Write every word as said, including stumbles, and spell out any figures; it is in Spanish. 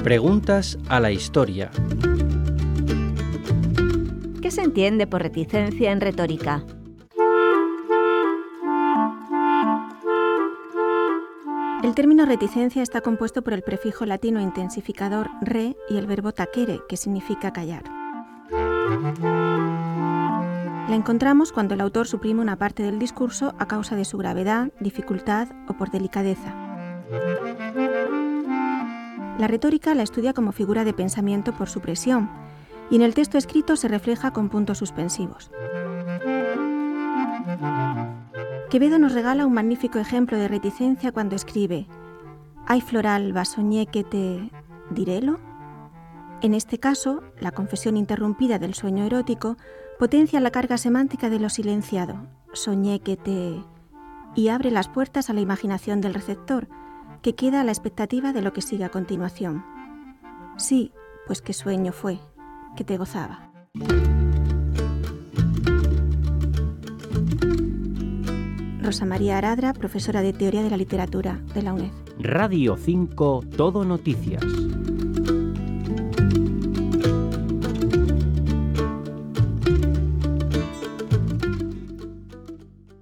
Preguntas a la historia. ¿Qué se entiende por reticencia en retórica? El término reticencia está compuesto por el prefijo latino intensificador re y el verbo tacere, que significa callar. La encontramos cuando el autor suprime una parte del discurso a causa de su gravedad, dificultad o por delicadeza. La retórica la estudia como figura de pensamiento por supresión y en el texto escrito se refleja con puntos suspensivos. Quevedo nos regala un magnífico ejemplo de reticencia cuando escribe «Ai floral soñé que te direlo». En este caso, la confesión interrumpida del sueño erótico potencia la carga semántica de lo silenciado, soñé que te... y abre las puertas a la imaginación del receptor, que queda a la expectativa de lo que sigue a continuación. Sí, pues qué sueño fue, que te gozaba. Rosa María Aradra, profesora de Teoría de la Literatura de la UNED. Radio cinco Todo Noticias.